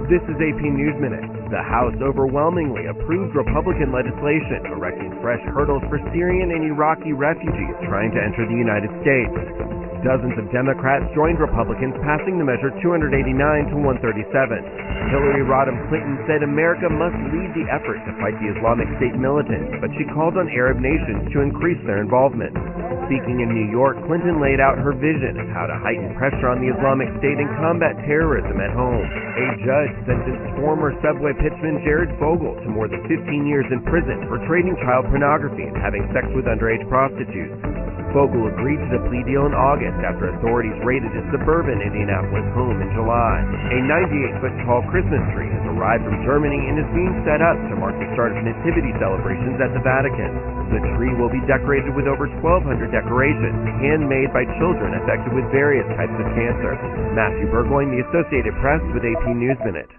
This is AP News Minute. The House overwhelmingly approved Republican legislation erecting fresh hurdles for Syrian and Iraqi refugees trying to enter the United States. Dozens of Democrats joined Republicans passing the measure 289 to 137. Hillary Rodham Clinton said America must lead the effort to fight the Islamic State militants, but she called on Arab nations to increase their involvement. Speaking in New York, Clinton laid out her vision of how to heighten pressure on the Islamic State and combat terrorism at home. A judge sentenced former Subway pitchman Jared Fogle to more than 15 years in prison for trading child pornography and having sex with underage prostitutes. Fogle agreed to the plea deal in August after authorities raided his suburban Indianapolis home in July. A 98-foot-tall Christmas tree has arrived from Germany and is being set up to mark the start of nativity celebrations at the Vatican. The tree will be decorated with over 1,200 decorations, handmade by children affected with various types of cancer. Matthew Burgoyne, The Associated Press, with AP News Minute.